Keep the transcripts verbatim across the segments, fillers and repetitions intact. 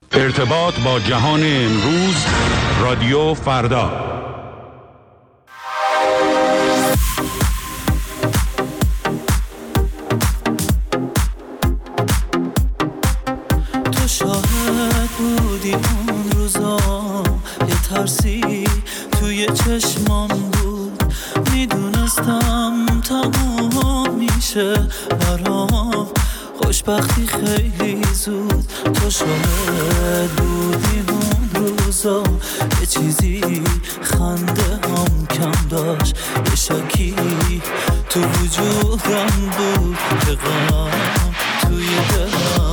ارتباط با جهان امروز، رادیو فردا. تو شاهد بودی اون روزا، یه ترسی توی چشمام بود، میدونستم تموم میشه برام خوشبختی خیلی زود. تو شاهد بودی اون روزا، یه چیزی خنده هم کم داشت، یه شکی تو وجودم بود که غم توی دلم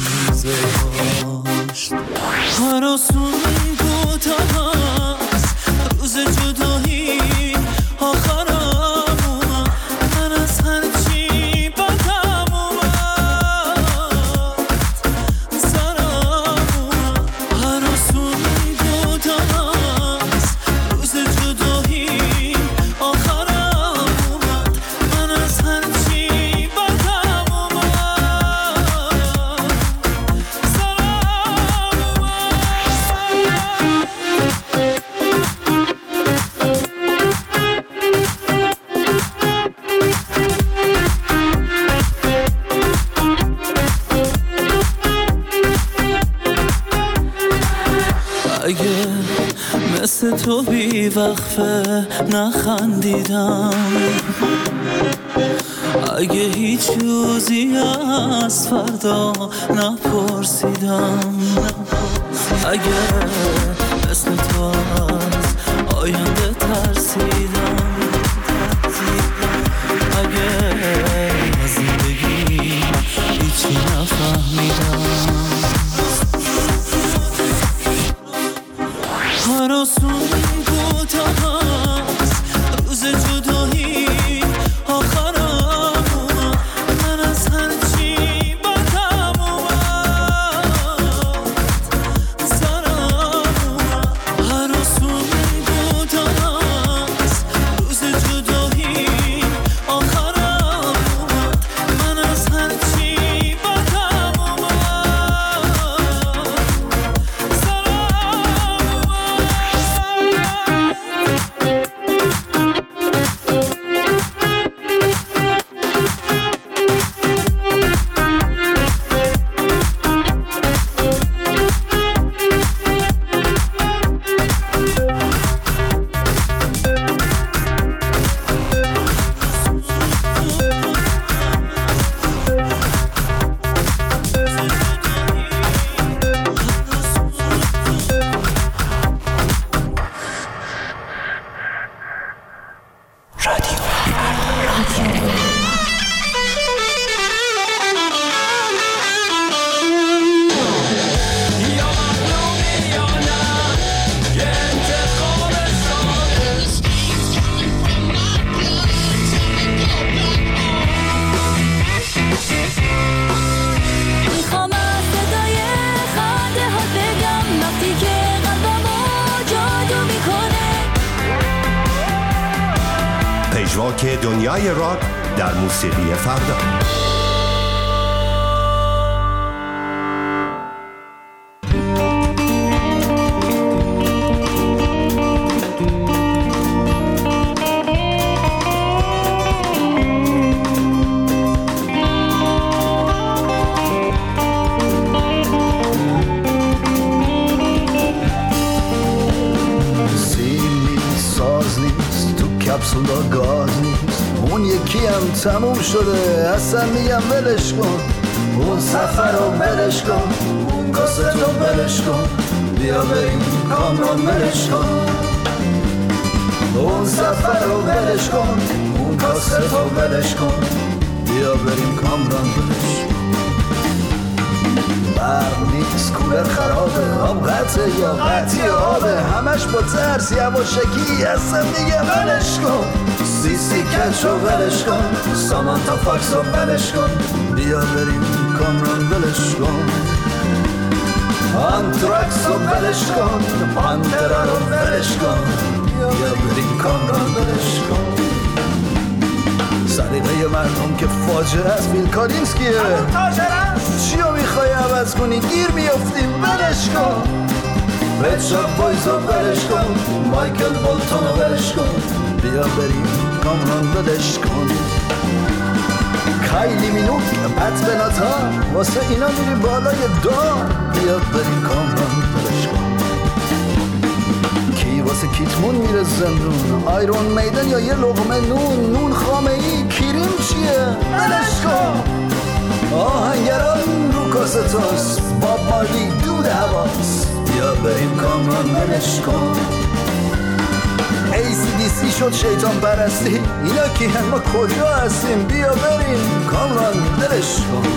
میذاشت. هراسون کوتاه است روز جدایی، آخرم اومد، من از هرچی بدم اومد سرم اومد. هراسون کوتاه است روز جدایی، آخرم اومد، من از هرچی بدم اومد سرم اگه مثل تو بی وقفه نخندیدم، اگه هیچ روزی از فردا نپرسیدم، اگه مثل تو از آینده ترسیدم، اگه از زندگی هیچی نفهمیدم. هراسون کوتاه است روز جدایی، آخرم اومد، من از هرچی بدم اومد سرم اومد. هراسون کوتاه است روز جدایی، آخرم اومد، من از هرچی بدم اومد پژواک دنیای راک در موسیقی فردا. کپسولا گاز نیست، اون یکی هم تموم شده، اصلا میگم ولش کن، اون سفر رو ولش کن، اون کاست رو ولش کن، بیا بریم کامران ولش کن. اون سفر رو ولش کن، اون کاست رو ولش کن، بیا بریم کامران ولش کن. برق نیست، کولر خرابه، آب قطعه یا قطعی آبه، همش با ترس یواشکی، اصلا میگه ولش کن. سی سی کچ رو ولش کن، سامانتا فاکس رو ولش کن، بیا بریم کامران ولش کن. آنتراکس رو ولش کن، پانترا رو ولش کن، بیا بریم کامران ولش کن. سر سلیقه مردم که فاجعه است فیل کارینسکیه. چیو میخوای عوض کنی؟ گیر میافتیم، ولش کن. رد شاپ بایزا ولش کن، مایکل بولتونو ولش کن، بیا بریم کامران ولش کن. کایلی مینوک بط بناتا واسه اینا میری بالای دار، بیا بریم کامران ولش کن. کی واسه کیتمون میره زندون؟ آیرون میدن یا یه لقمه نون؟ نون خامه ای کیریم چیه؟ ولش کن. آهنگران رو کاستاس، باب مارلی دود حواس، بیا بریم کامران ولش کن. ای سی دی سی شد شیطان پرستی، اینا کی هم؟ ما کجا هستیم؟ بیا بریم کامران ولش کن.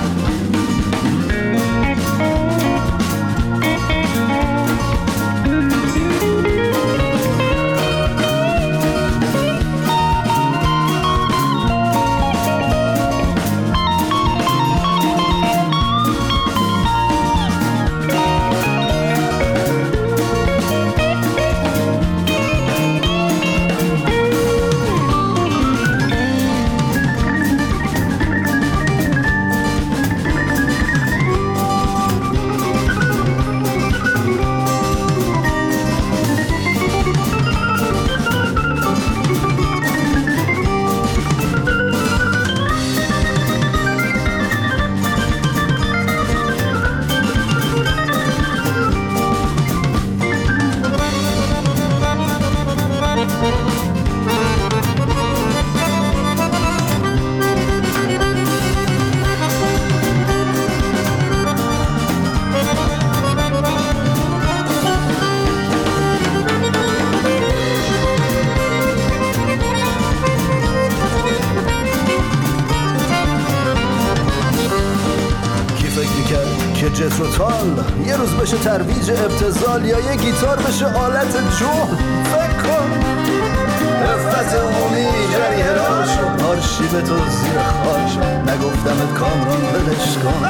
جتروتال یه روز بشه ترویج ابتذال، یا یه گیتار بشه آلت جون. فکر کن رفت عمومی جریه را شد، آرشیو تو زیر خاک شد، نگفتمت کامران ولش کن.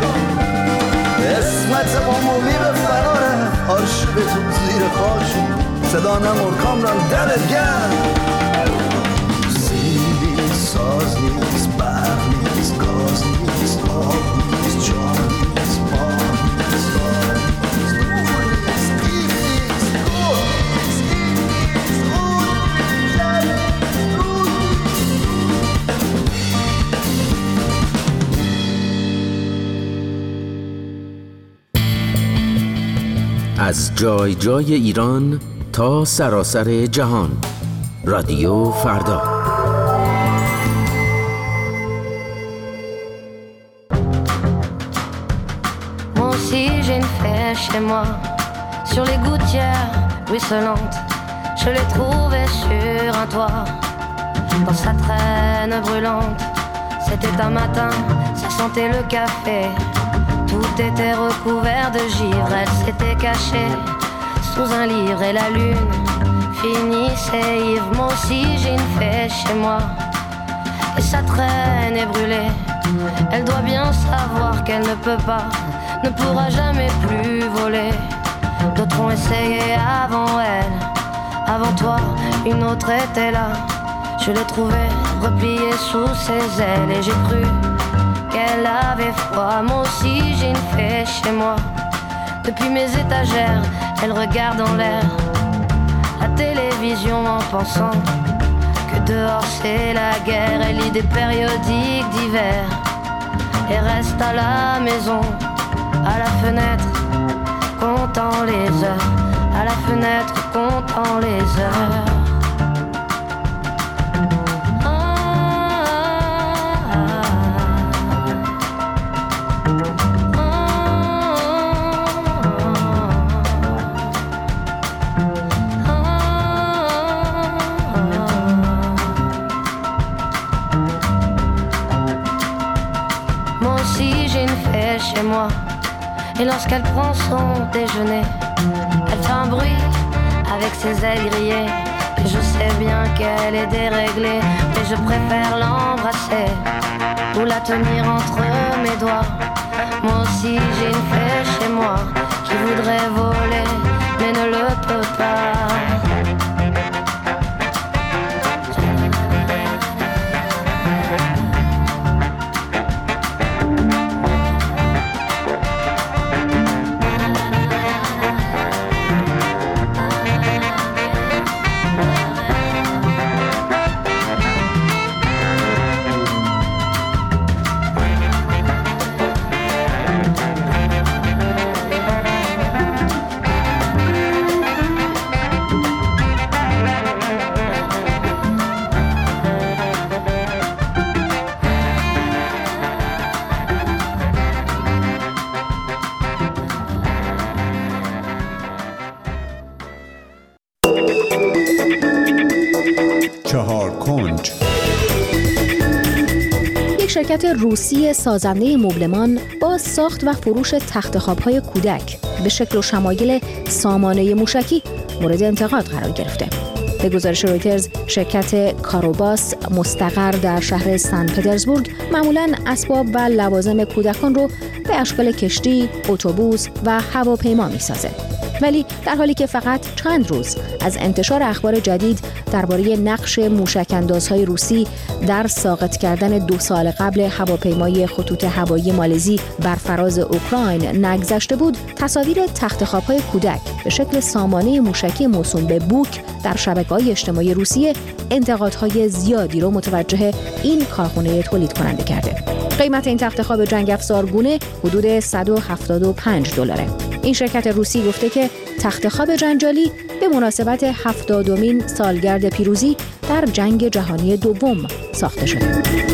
اسمت عمومی به فراره، آرشیو تو زیر خاک شد، صدا نمور کامران دلت گرم. سیلی ساز نیست، برق نیست، گاز نیست، آب نیست، جان نیست، بار نیست، دار نیست، نور نیست، دیگ نیست، گل نیست، دیگ نیست، خود نیست، از جای جای ایران تا سراسر جهان، رادیو فردا. Chez moi, sur les gouttières ruisselantes, je l'ai trouvé sur un toit, dans sa traîne brûlante. C'était un matin, ça sentait le café, tout était recouvert de givre. Elle s'était cachée sous un livre et la lune finissait ivre. Moi aussi j'ai une fée chez moi, et sa traîne est brûlée. Elle doit bien savoir qu'elle ne peut pas, ne pourra jamais plus voler. D'autres ont essayé avant elle, avant toi, une autre était là. Je l'ai trouvée repliée sous ses ailes, et j'ai cru qu'elle avait froid. Moi aussi j'ai une fée chez moi, depuis mes étagères, elle regarde en l'air la télévision en pensant que dehors c'est la guerre. Elle lit des périodiques d'hiver et reste à la maison, à la fenêtre, comptant les heures, à la fenêtre, comptant les heures. Moi aussi j'ai une fée chez moi, et lorsqu'elle prend son déjeuner, elle fait un bruit avec ses ailes grillées. Et je sais bien qu'elle est déréglée, mais je préfère l'embrasser ou la tenir entre mes doigts. Moi aussi j'ai une fée chez moi qui voudrait voler, mais ne le peut pas. شرکت روسی سازنده مبلمان با ساخت و فروش تخت خواب‌های کودک به شکل و شمایل سامانه موشکی مورد انتقاد قرار گرفته. به گزارش رویترز، شرکت کاروباس مستقر در شهر سن پترزبورگ معمولاً اسباب و لوازم کودکان رو به اشکال کشتی، اتوبوس و هواپیما می‌سازه. ولی در حالی که فقط چند روز از انتشار اخبار جدید درباره نقش موشک‌اندازهای روسی در ساقط کردن دو سال قبل هواپیمای خطوط هوایی مالزی بر فراز اوکراین نگذشته بود، تصاویر تخت خواب‌های کودک به شکل سامانه موشکی موسوم به بوک در شبکه‌های اجتماعی روسیه انتقادهای زیادی رو متوجه این کارخانه تولید کننده کرده. قیمت این تخت خواب جنگ افزارگونه حدود صد و هفتاد و پنج دلاره. این شرکت روسی گفته که تخت خواب جنجالی به مناسبت هفتادمین سالگرد پیروزی در جنگ جهانی دوم ساخته شده.